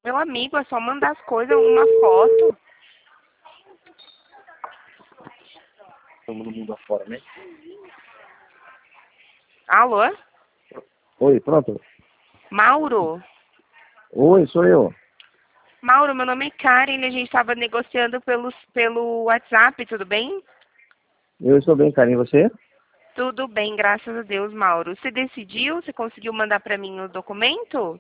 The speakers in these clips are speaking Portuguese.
Meu amigo, é só mandar as coisas, uma foto. Todo mundo afora, né? Alô? Oi, pronto. Mauro? Oi, sou eu. Mauro, meu nome é Karen, a gente estava negociando pelo WhatsApp, tudo bem? Eu estou bem, Karen, e você? Tudo bem, graças a Deus, Mauro. Você decidiu? Você conseguiu mandar para mim o documento?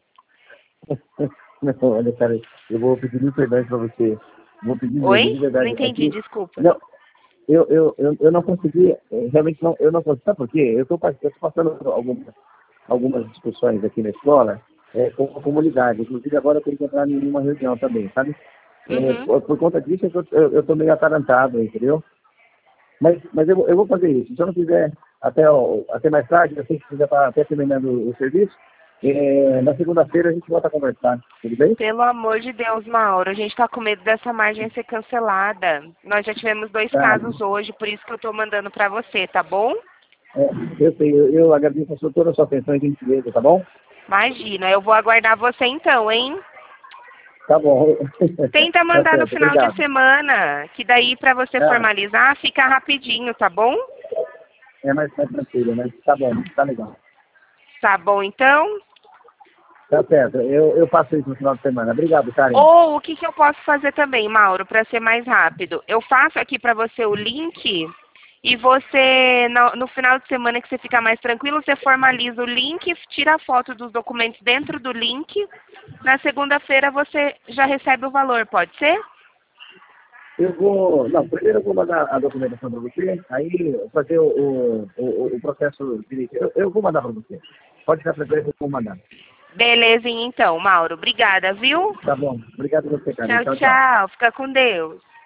Não, olha, cara, eu vou pedir mil perdões para você. Vou pedir mesmo, Oi? de Não verdade. entendi, Aqui, desculpa. não, eu não consegui, realmente não, eu não consegui. Sabe por quê? Eu tô passando por algumas discussões aqui na escola com a comunidade. Inclusive, agora eu tenho que entrar em uma reunião também, sabe? Uhum. Por conta disso, eu tô meio atarantado, entendeu? Mas eu vou fazer isso. Se eu não fizer até mais tarde, assim, se quiser estar até terminando o serviço, na segunda-feira a gente volta a conversar, tudo bem? Pelo amor de Deus, Mauro, a gente tá com medo dessa margem ser cancelada. Nós já tivemos 2 Tá. casos hoje, por isso que eu tô mandando para você, tá bom? Eu sei, eu agradeço toda a sua atenção e gentileza, tá bom? Imagina, eu vou aguardar você então, hein? Tá bom. Tenta Tá mandar no certo, final de obrigado. semana, que daí para você Tá, formalizar fica rapidinho, tá bom? é mais tranquilo, né? Tá bom, tá legal. Tá bom então? Tá certo, eu faço isso no final de semana. Obrigado, Karen. Ou o que, que eu posso fazer também, Mauro, para ser mais rápido? Eu faço aqui para você o link e você, no final de semana que você ficar mais tranquilo, você formaliza o link, tira a foto dos documentos dentro do link. Na segunda-feira você já recebe o valor, pode ser? Eu vou. Não, primeiro eu vou mandar a documentação para você, aí fazer o processo direitinho. Eu vou mandar para você. Pode ficar tranquilo que eu vou mandar. Beleza, então, Mauro. Obrigada, viu? Tá bom. Obrigado a você, Karen. Tchau, Tchau, tchau. tchau. Fica com Deus.